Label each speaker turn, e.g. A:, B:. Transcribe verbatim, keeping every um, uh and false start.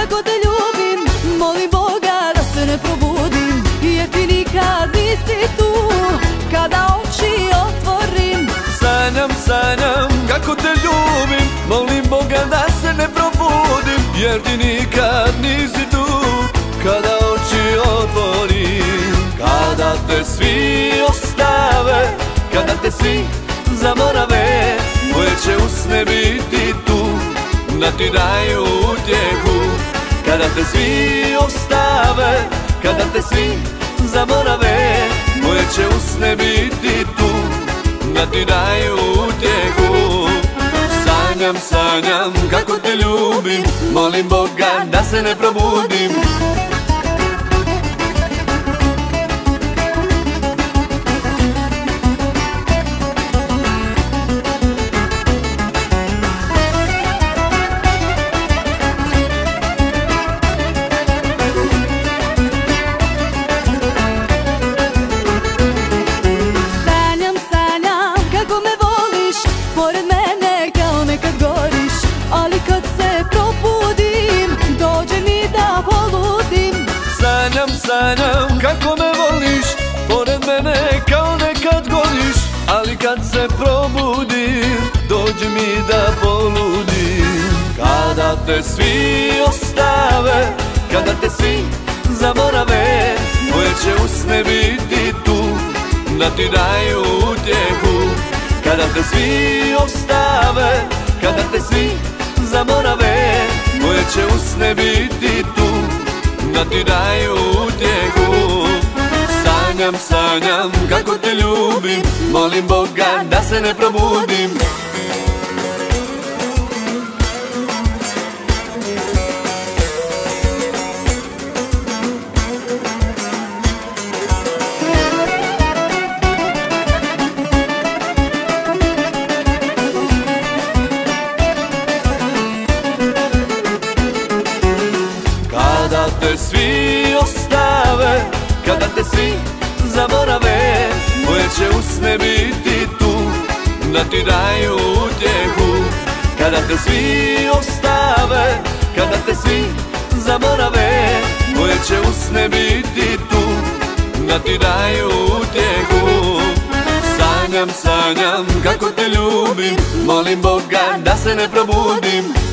A: kako te ljubim, molim Boga da se ne probudim, jer ti nikad nisi tu kada oči otvorim.
B: Sanjam, sanjam kako te ljubim, molim Boga da se ne probudim, jer ti nikad nisi tu kada oči otvorim. Kada te svi ostave, kada te svi zamorave, moje će usne biti tu da ti daju utjehu. Kada te svi ostave, kada te svi zamorave, moje će usne biti tu da ti daju utjehu. Sanjam, sanjam kako te ljubim, molim Boga da se ne probudim.
A: Pored mene kao nekad goriš, ali kad se probudim, dođe mi da poludim.
B: Sanjam, sanjam kako me voliš, pored mene kao nekad goriš, ali kad se probudim, dođe mi da poludim. Kada te svi ostave, kada te svi zamorave, moje će usne biti tu da ti daju utjehu. Kada te svi ostave, kada te svi zamorave, moje će usne biti tu da ti daju utjehu. Sanjam, sanjam kako te ljubim, molim Boga da se ne probudim. Kada te svi ostave, kada te svi zaborave, moje će usne biti tu da ti daju utjehu. Kada te svi ostave, kada te svi zaborave, moje će usne biti tu da ti daju utjehu. Sanjam, sanjam kako te ljubim, molim Boga da se ne probudim.